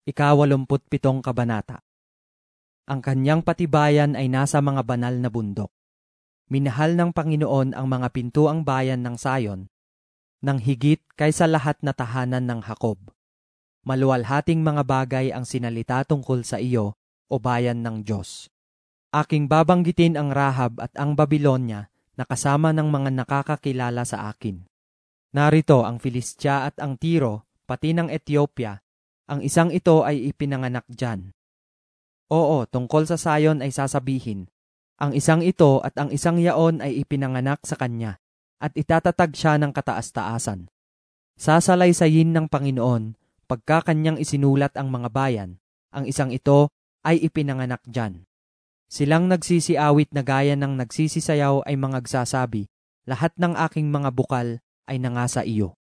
27 Kabanata. Ang kanyang patibayan ay nasa mga banal na bundok. Minahal ng Panginoon ang mga pintuang bayan ng Sayon, nang higit kaysa lahat na tahanan ng Hakob. Maluwalhating mga bagay ang sinalita tungkol sa iyo, o bayan ng Diyos. Aking babanggitin ang Rahab at ang Babilonya na kasama ng mga nakakakilala sa akin. Narito ang Filistia at ang Tiro, pati ng Ethiopia. Ang isang ito ay ipinanganak diyan. Oo, tungkol sa Sayon ay sasabihin, ang isang ito at ang isang yaon ay ipinanganak sa kanya, at itatatag siya ng kataas-taasan. Sasalaysayin ng Panginoon, pagka kanyang isinulat ang mga bayan, ang isang ito ay ipinanganak diyan. Silang nagsisiawit na gaya ng nagsisisayaw ay mga nagsasabi, lahat ng aking mga bukal ay nangasa iyo.